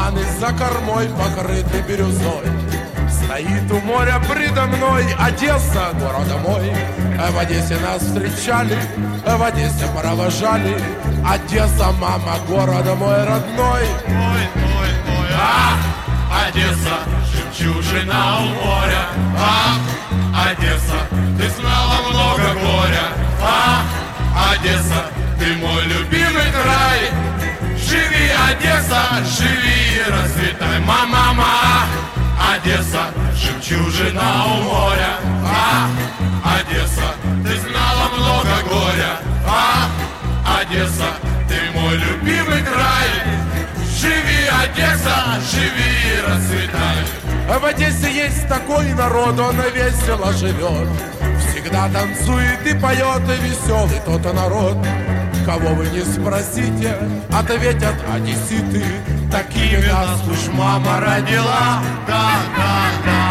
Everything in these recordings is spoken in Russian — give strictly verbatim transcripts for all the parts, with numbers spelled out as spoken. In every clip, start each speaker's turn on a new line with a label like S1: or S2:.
S1: туманы за кормой покрыты бирюзой. Стоит у моря предо мной Одесса, города мой. В Одессе нас встречали, в Одессе провожали. Одесса, мама, города мой родной.
S2: Ой, ой, ой, ах, Одесса, жемчужина у моря. Ах, Одесса, ты знала много горя. Ах, Одесса, ты мой любимый край. Живи, Одесса, живи и расцветай, мама-ма. Одесса, жемчужина у моря. Ах, Одесса, ты знала много горя. Ах, Одесса, ты мой любимый край. Живи, Одесса, живи и расцветай.
S1: В Одессе есть такой народ, он весело живет. Всегда танцует и поет, и веселый тот народ. Кого вы не спросите, ответят одесситы. Такими нас уж мама родила.
S2: Да, да,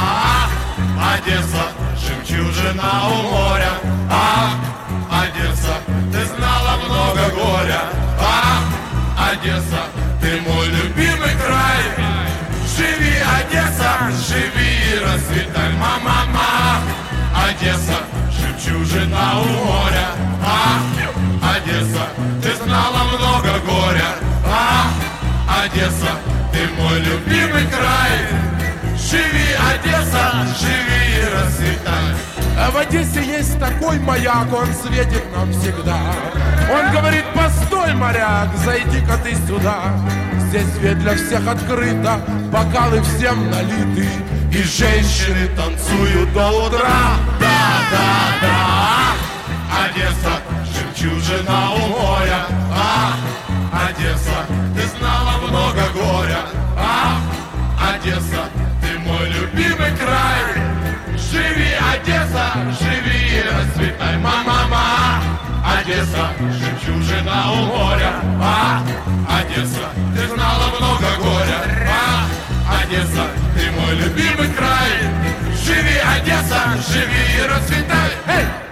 S2: да. Одесса, жемчужина у моря. Ах, Одесса, ты знала много горя. Ах, Одесса, ты мой любимый край. Живи, Одесса, живи и расцветай, мама-ма. Одесса, жемчужина у моря. Ах, Одесса, ты знала много горя. Ах, Одесса, ты мой любимый край. Живи, Одесса, живи и расцветай.
S1: В Одессе есть такой маяк, он светит нам всегда. Он говорит: постой, моряк, зайди-ка ты сюда. Здесь свет для всех открыто, бокалы всем налиты, и женщины танцуют до утра.
S2: Да, да, да. Одесса, жемчужина у моря. Ах, Одесса, ты знала много горя. Ах, Одесса, ты мой любимый край. Живи, Одесса, живи и расцветай, мама-ма. Одесса, жемчужина у моря. Ах, Одесса, ты знала много горя. Ах, Одесса, ты мой любимый край. Живи, Одесса, живи и расцветай. Эй!